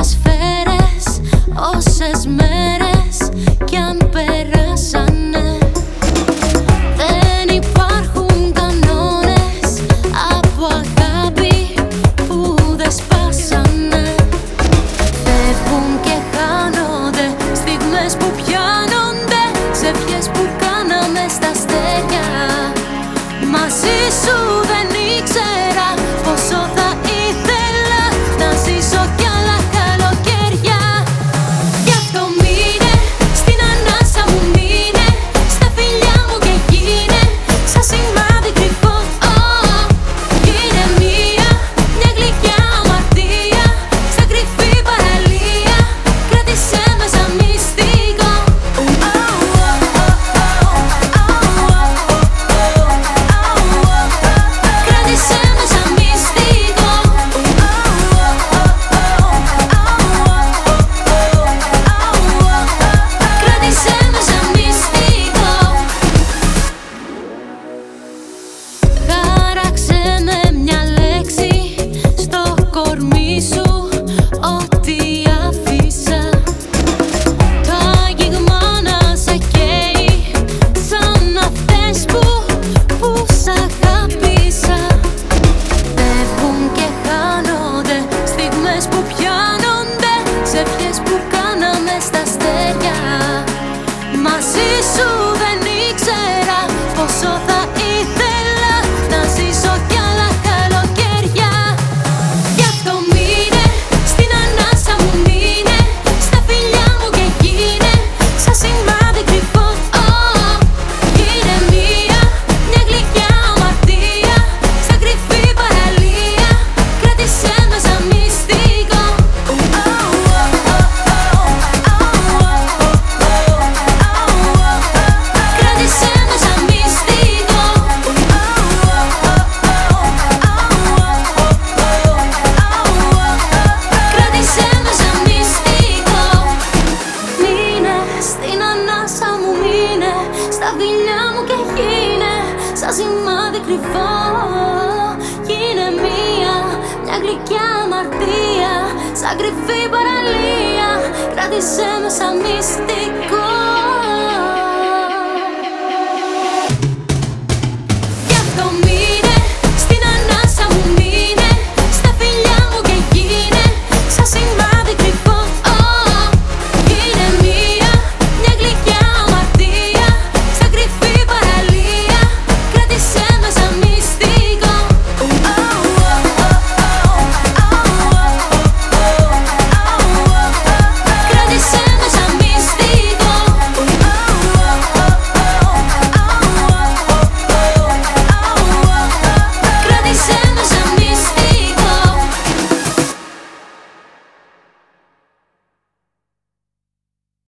σφαίρες, όσες μέρες κι αν περάσανε. Δεν υπάρχουν κανόνες από αγάπη που δεν σπάσανε. Φεύγουν και χάνονται στιγμές που πιάνονται, ξευχές που κάναμε στα αστέρια. Μαζί σου δεν ήξερα πόσο θα ήθελα να ζήσω κι άλλα καλοκαίρια. Γι' αυτό μείνε, στην ανάσα μου μείνε, στα φιλιά μου και γίνε σαν σημάδι κρυφό. Γίνε μια γλυκιά αμαρτία, σαν κρυφή παραλία, κράτησέ με σαν μυστικό. Κράτησέ με σαν μυστικό. Κράτησέ με σαν μυστικό. Χάραξε με μια λέξη στο κορμί σου, ό,τι άφησα. Το άγγιγμα να σε καίει σαν αυτές που σ' αγάπησα. Φεύγουν και χάνονται στιγμές που πιάνονται, ξευχές που κάναμε στα αστέρια. Μαζί σου δεν ήξερα πόσο θα ήθελα να ζήσω κι άλλα καλοκαίρια. Γι' αυτό μείνε, στην ανάσα μου μείνε, στα φιλιά μου και γίνε σαν σημάδι κρυφό. Γίνε μια γλυκιά αμαρτία, σαν κρυφή παραλία, κράτησέ με σαν μυστικό. Κράτησέ με σαν μυστικό. Κράτησέ με σαν μυστικό. Μείνε, στην ανάσα μου μείνε, στα φιλιά μου και γίνε σαν σημάδι κρυφό. Γίνε μια γλυκιά αμαρτία, σαν κρυφή παραλία, κράτησέ με σαν μυστικό.